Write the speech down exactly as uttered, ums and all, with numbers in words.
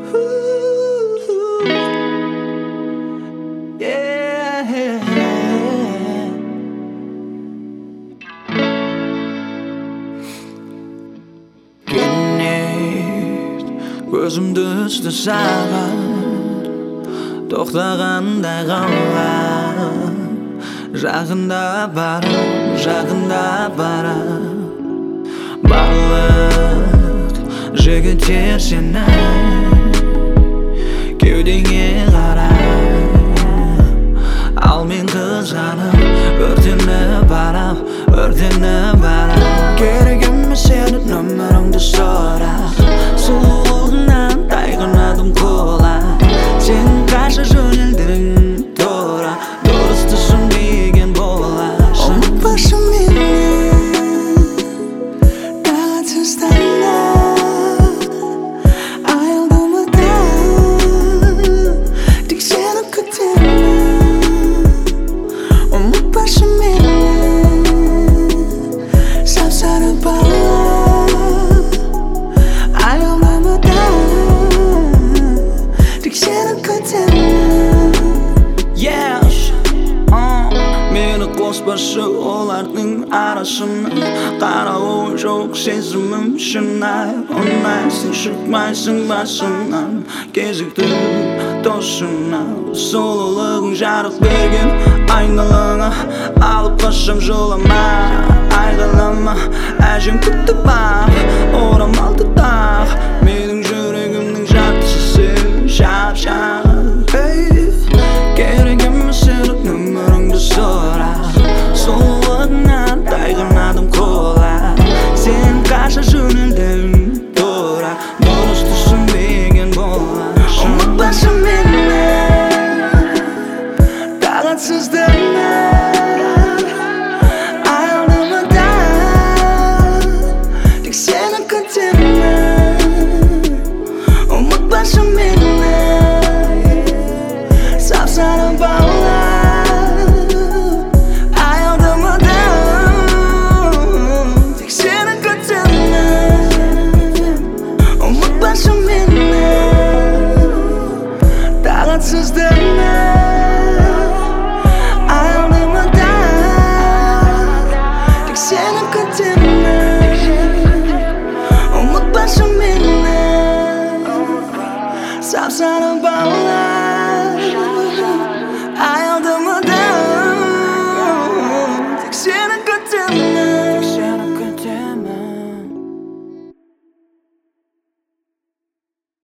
Gözümde üstü sağır Toktagандай kallar Жақында барам, жақында барам Барлық жігіттер сені кеудеңе қарай Ал мен қызғанып өртеніп барам, өртеніп барам Керек емес сенің нөміріңді сұрап Сұлулығыңнан тайғанадым құлап Сен қаша жөнелдің тура Дұрыс түсінбеген боласың Ұмытпашы мені тағатсыздана Аялдама да тек сені күтемін Ұмытпашы мені сап-сары бала Аялдама да тек сені күтемін Yes, uh, мені қоспашы олардың арасына Қарауы жоқ сезімім шынай Ұнайсың шықмайсың басымнан Кезікті досыңа Сұлулығың жарық берген айналаңа Алып қашам жолама айғалама Әжем күтіп ақ орамалды тақ Менің жүрегімнің жартысы сен шап-шап Керек емес сенің нөміріңді сұрап Сұлулығыңнан тайғанадым құлап Сен қаша жөнелдің тура Дұрыс түсінбеген боласың Ұмытпашы мені тағатсыздана Аялдама да тек сені күтемін Ұмытпашы мені сап-сары бала Аялдама да тек сені күтемін Ұмытпашы мені тағатсыздана Аялдама да тек сені күтемін Ұмытпашы мені сап-сары бала